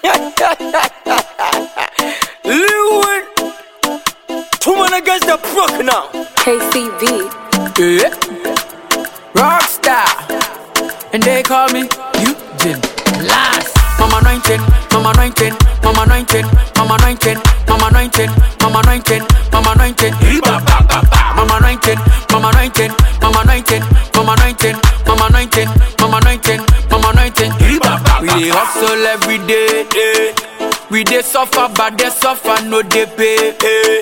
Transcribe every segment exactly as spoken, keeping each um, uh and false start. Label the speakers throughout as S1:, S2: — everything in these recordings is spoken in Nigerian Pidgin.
S1: Lewin, two man against the brook now.
S2: K C V.
S1: Yeah. Rockstar, and they call me Eugene Last. Mama nineteen, Mama nineteen, Mama nineteen, Mama nineteen, Mama nineteen, Mama nineteen, Mama nineteen, Mama nineteen, Mama nineteen, Mama nineteen, Mama nineteen, Mama nineteen, Mama nineteen, Mama nineteen. We dey hustle every day, eh. We dey suffer, but they suffer no dey pay. Eh.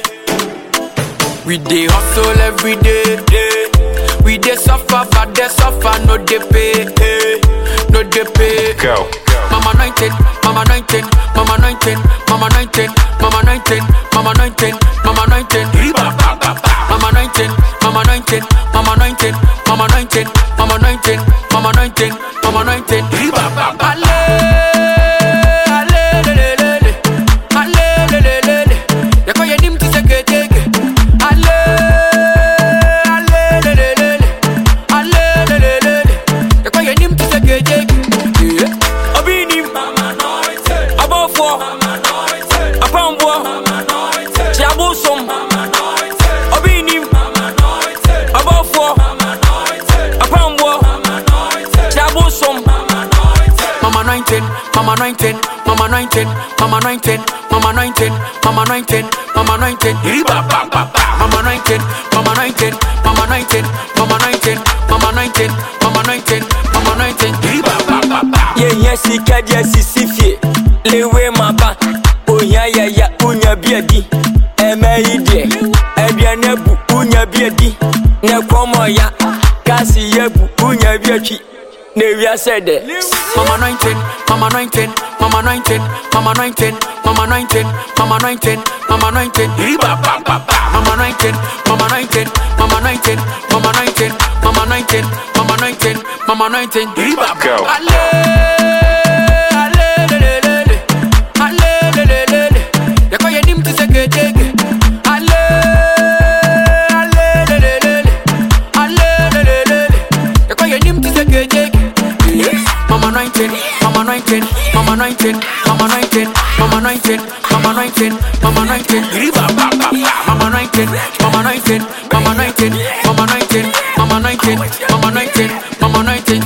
S1: We dey hustle every day, eh. We dey suffer, but they suffer no dey pay. Eh. No dey pay.
S3: Go.
S1: Mama nineteen, Mama nineteen, Mama nineteen, Mama nineteen, Mama nineteen, Mama nineteen, Mama nineteen, Mama nineteen, Mama nineteen, Mama nineteen, Mama nineteen, Mama nineteen, Mama nineteen, Mama nineteen. Ale, ale, le, le, le, ale, le, le, le, le. Yako yenim ti seke teke. Ale, ale, le, le, le, le, ale, le, le, le, le. Yako yenim ti seke teke. Obinim, Abofo, Apambo, Chiabusom, Obinim, Abofo, Apambo, Chiabusom. Mama nineteen, Mama nineteen, Mama nineteen, Mama nineteen, Mama nineteen, Mama nineteen, Mama nineteen, Mama nineteen, Mama nineteen, Mama nineteen, Mama nineteen, Mama nineteen, Mama nineteen, Mama nineteen.
S4: Yeah, yeah, she can't just see fie. Lewe maba, oh yeah, yeah, yeah, unya biadi. Eme idie, ebia nebu, unya biadi. Ne komo ya, kasi yebu, unya biachi. Nevia said it.
S1: Mama nineteen, Mama nineteen, Mama nineteen, Mama nineteen, Mama nineteen, Mama nineteen, Mama nineteen, Mama nineteen, Mama nineteen, Mama nineteen, Mama nineteen, Mama nineteen, Mama nineteen, Mama nineteen.
S3: Go.
S1: Ale, ale, le, le, le, le. Ale, le, le, le, le. Yako yenim ti seke teke. Ale, ale, le, le, le, le. Ale, le, le, le, le. Yako yenim ti seke teke. Mama nineteen, Mama nineteen, Mama nineteen, Mama nineteen, Mama nineteen, Mama nineteen, Mama nineteen, Mama nineteen, Mama nineteen, Mama nineteen, Mama nineteen, Mama nineteen, Mama nineteen, Mama nineteen.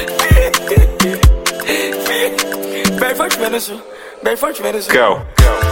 S4: Very fortunate, very fortunate.
S3: Go.